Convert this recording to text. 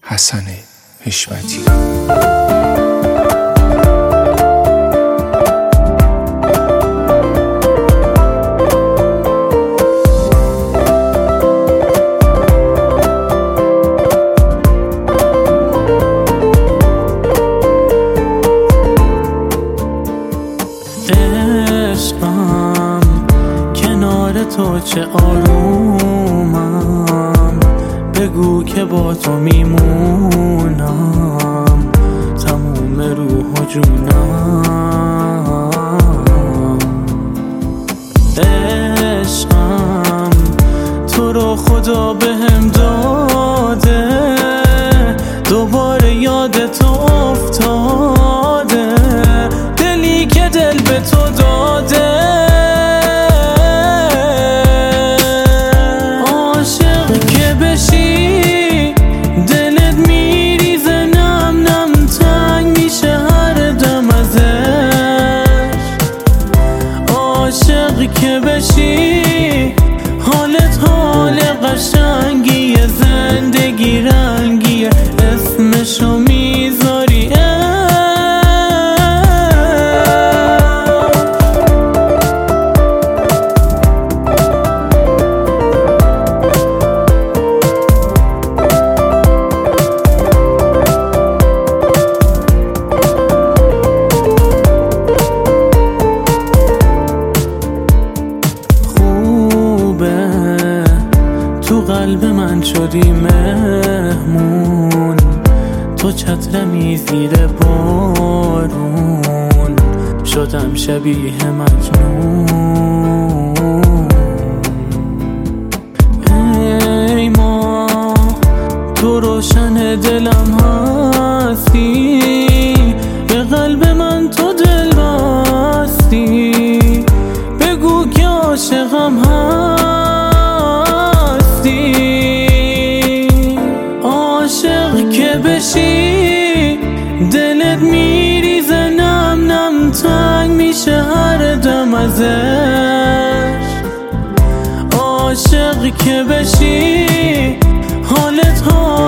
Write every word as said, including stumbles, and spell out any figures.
حسن حشمتی. عشقم کنار تو چه آرومم، بگو که با تو میمونم تموم روح و جونم. عشقم تو رو خدا بهم داده، دوباره یاد تو افتاده، دلی که دل به تو داده. عاشق که بشی دلت میریزه نم نم، تنگ میشه هر دم ازش. عاشق که بشی حالت حال قشنگیه، زندگی رنگیه، اسمشو میذاری تو قلب من شدی مهمون، تو چترمی زیر بارون، شدم شبیه مجنون. ای ما تو روشن دلم هستی، به قلب من تو دل بستی، بگو که عاشقم هستی. عاشق که بشی دلت میریزه نم نم، تنگ میشه هر دم ازش. عاشق که بشی حالت ها